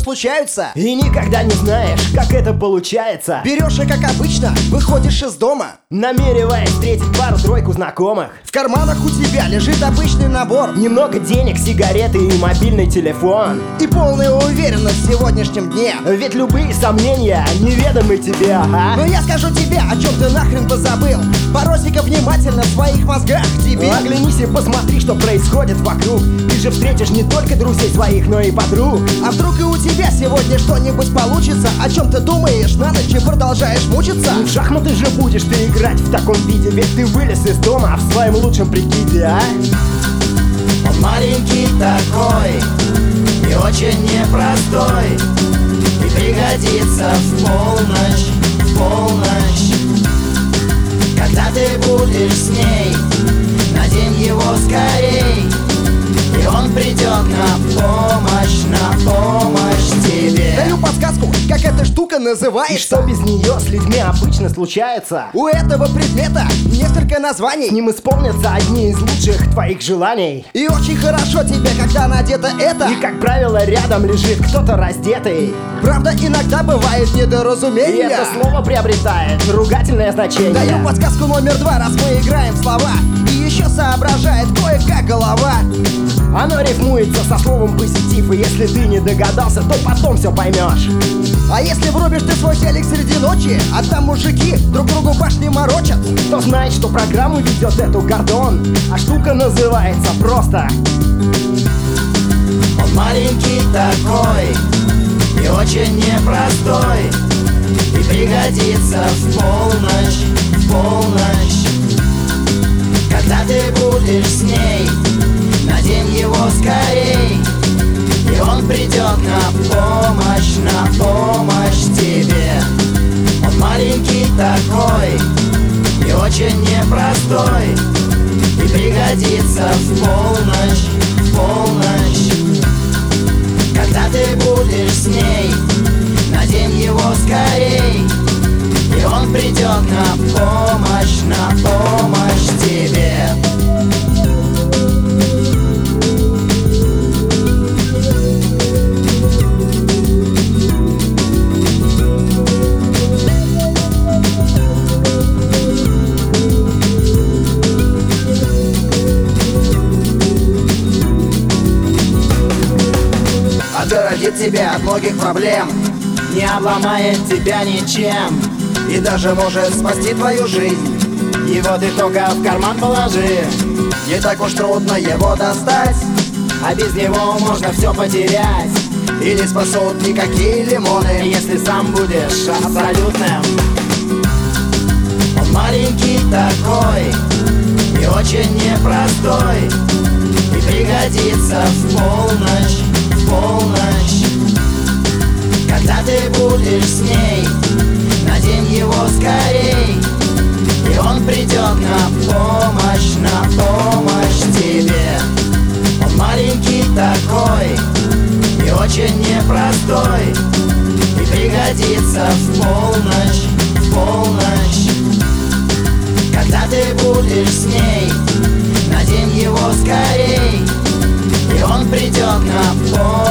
случаются. И никогда не знаешь, как это получается. Берешь и, как обычно, выходишь из дома, намереваясь встретить пару-тройку знакомых. В карманах у тебя лежит обычный набор, немного денег, сигареты и мобильный телефон. И полная уверенность в сегодняшнем дне. Ведь любые сомнения неведомы тебе, ага. Но я скажу тебе, о чем ты нахрен позабыл. Поросика внимательно в своих мозгах тебе. Оглянись и посмотри, что происходит вокруг. Ты же встретишь не только друзей своих, но и подруг. А вдруг и у тебя сегодня что-нибудь получится? О чем ты думаешь на ночь и продолжаешь мучиться? В шахматы же будешь ты играть в таком виде, ведь ты вылез из дома в своем лучшем прикиде, а? Он маленький такой и очень непростой, и пригодится в полночь, когда ты будешь с ней. Надень его скорей, и он придет на помощь тебе. Даю подсказку, как эта штука называется. И что без нее с людьми обычно случается. У этого предмета несколько названий. С ним исполнятся одни из лучших твоих желаний. И очень хорошо тебе, когда надето это. И, как правило, рядом лежит кто-то раздетый. Правда, иногда бывает недоразумение, и это слово приобретает ругательное значение. Даю подсказку номер 2, раз мы играем в слова. И еще соображает кое-как голова. Оно рифмуется со словом позитив, и если ты не догадался, то потом все поймешь. А если врубишь ты свой телек среди ночи, а там мужики друг другу башни морочат, то знает, что программу ведет эту Гордон, а штука называется просто. Он маленький такой и очень непростой, и пригодится в полночь, когда ты будешь с ней. Надень его скорей, и он придет на помощь тебе. Он маленький такой и очень непростой, и пригодится в полночь, когда ты будешь с ней. Надень его скорей, и он придет на помощь тебе. огородит тебя от многих проблем, не обломает тебя ничем, и даже может спасти твою жизнь. Его ты только в карман положи, не так уж трудно его достать, а без него можно все потерять. И не спасут никакие лимоны, если сам будешь абсолютным. Он маленький такой и очень непростой, и пригодится в полночь, когда ты будешь с ней. Надень его скорей, и он придет на помощь тебе. Он маленький такой и очень непростой, и пригодится в полночь, когда ты будешь с ней. Надень его скорей, и он придет на помощь.